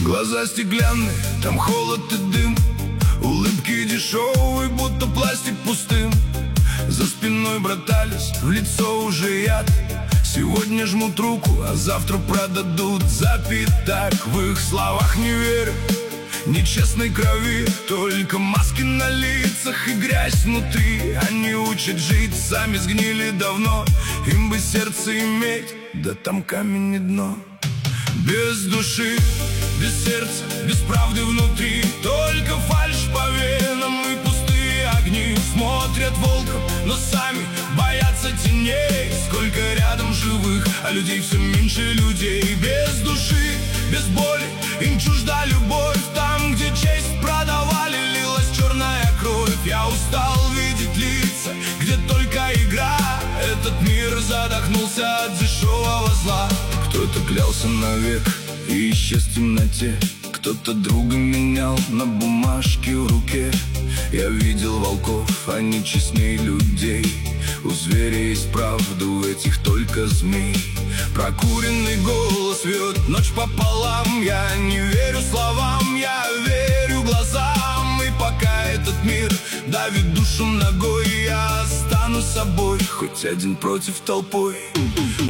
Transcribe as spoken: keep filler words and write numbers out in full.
Глаза стеклянные, там холод и дым, улыбки дешевые, будто пластик пустым. За спиной братались, в лицо уже яд. Сегодня жмут руку, а завтра продадут за пятак. В их словах не верю, ни честной крови, только маски на лицах и грязь внутри. Они учат жить, сами сгнили давно. Им бы сердце иметь, да там камень и дно. Без души, без сердца, без правды внутри, только фальшь по венам и пустые огни. Смотрят волком, но сами боятся теней. Сколько рядом живых, а людей все меньше людей. Без души, без боли, им чужда любовь. Там, где честь продавали, лилась черная кровь. Я устал видеть лица, где только игра. Этот мир задохнулся от дешевого зла. Кто-то клялся навек и исчез в темноте. Кто-то друга менял на бумажке в руке. Я видел волков, они честней людей. У зверя есть правда, у этих только змей. Прокуренный голос вьет ночь пополам. Я не верю словам, я верю глазам. И пока этот мир давит душу ногой, я останусь собой, хоть один против толпой.